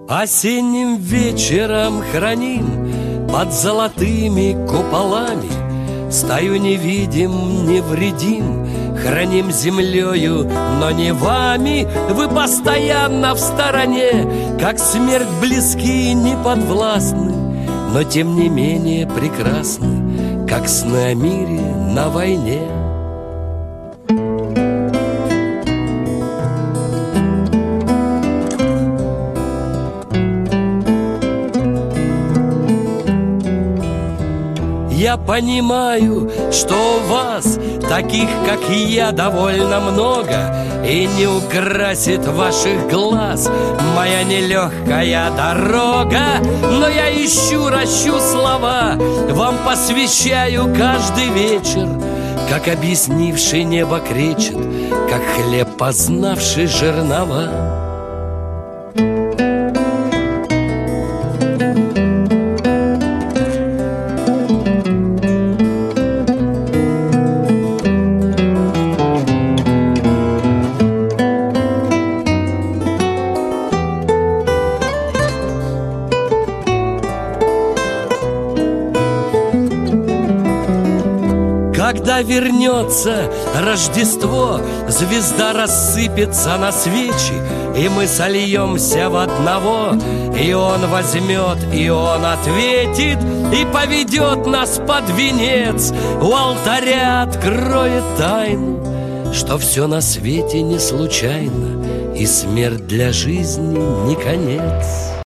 Осенним вечером храним под золотыми куполами стаю невидим, невредим, храним землею, но не вами. Вы постоянно в стороне, как смерть близки и неподвластны, но тем не менее прекрасны, как сны о мире на войне. Я понимаю, что у вас, таких, как и я, довольно много, и не украсит ваших глаз моя нелегкая дорога. Но я ищу, ращу слова, вам посвящаю каждый вечер, как объяснивший небо кречет, как хлеб, познавший жернова. Когда вернется Рождество, звезда рассыпется на свечи, и мы сольемся в одного. И он возьмет, и он ответит, и поведет нас под венец. У алтаря откроет тайну, что все на свете не случайно, и смерть для жизни не конец.